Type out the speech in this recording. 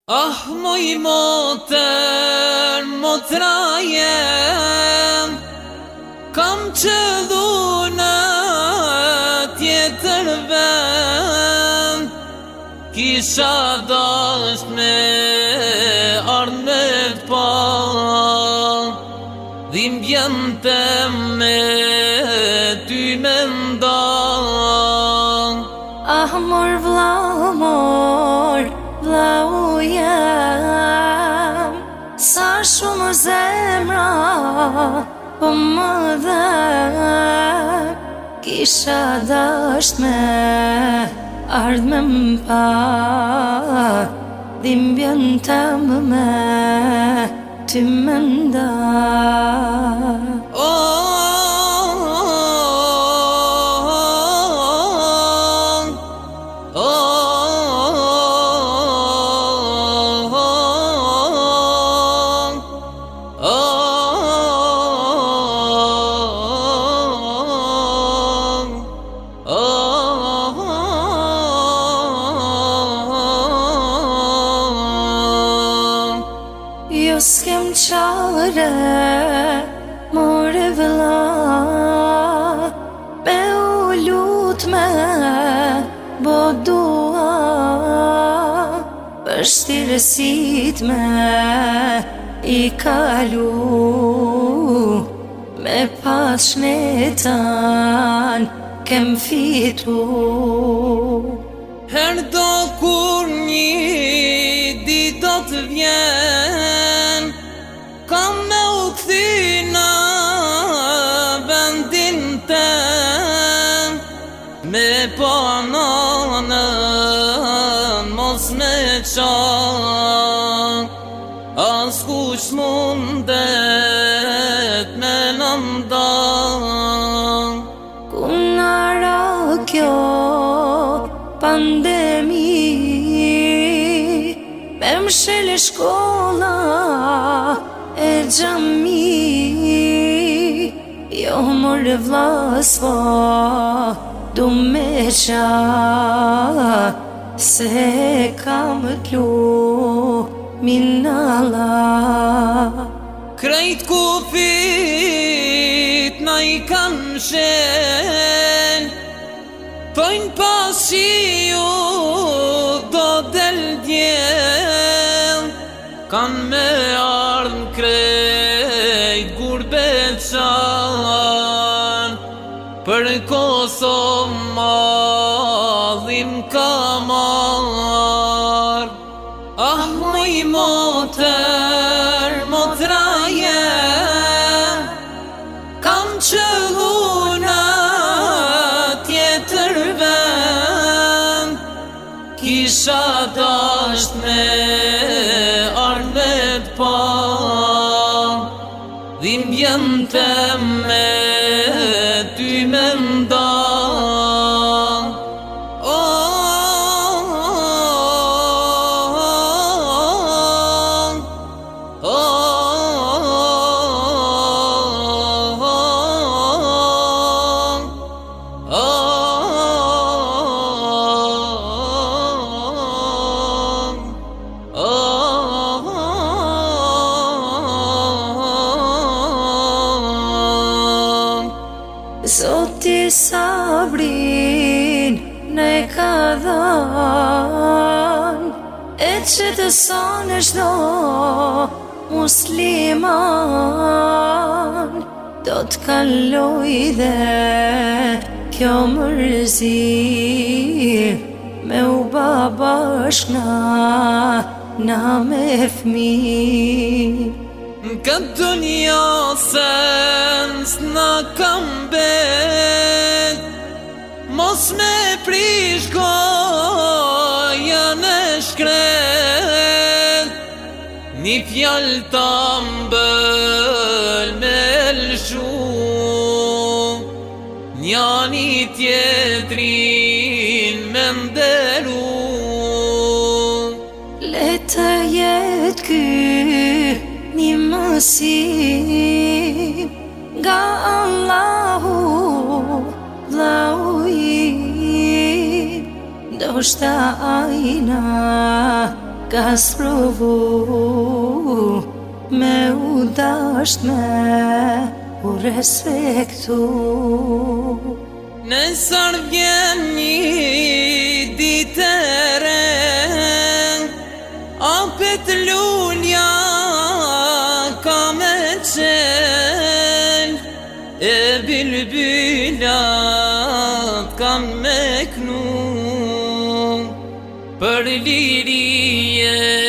Ah, moj motër, motra jem, kam qëllu në tjetër vend. Kisha dasht me ardh me t'pa, dhimbjen me ty me nda. Ah, mor vlau jem, sa shumë zemra po më dhe. Kisha dasht me ardh me m'pa, dhimbjen me ty me nda. Jo s'kem qare, more vëlla, me u lut me bo dua, për shtirësit me i kalu, me pas shnetan kem fitu. Herdo kur një dit do të vjen, kam me u kthi në vendin ten, me pananën mos me qan, as kush mundet me nëndan. Kunara kjo pandemi, me mshele shkolla e gjami. Jo more vlasva, du me qa, se kam t'lu minalla. Krejt kufit na i kanë shen, thojnë pas shiu do del djel, kanë me ardhën krejt gurbet qan, për Kosovë madhin ka mar. Ah, moj motër, motra jem, kam qëllu në tjetër vend. Kisha dasht me ardh me t'pa, dhimbjen me ty me nda. Zoti sabrin ne ka dhan, e që të son e shdo musliman, do t'kalloj dhe kjo mërzi, me u babashna na me fmi. Këtë dunja sen s'na kam bet, mos me prish gojën e shkret, një fjall ta mbël me lëshu, njani tjetrin me nderu. Le të jetë ky një mësim nga Allahu, vlau im, do shta ajna ka sprovu me u dasht me u respektu. Nësër vjen një ditë e re, apet lulja ka me qel, e bilbilat kan me knu, për lirije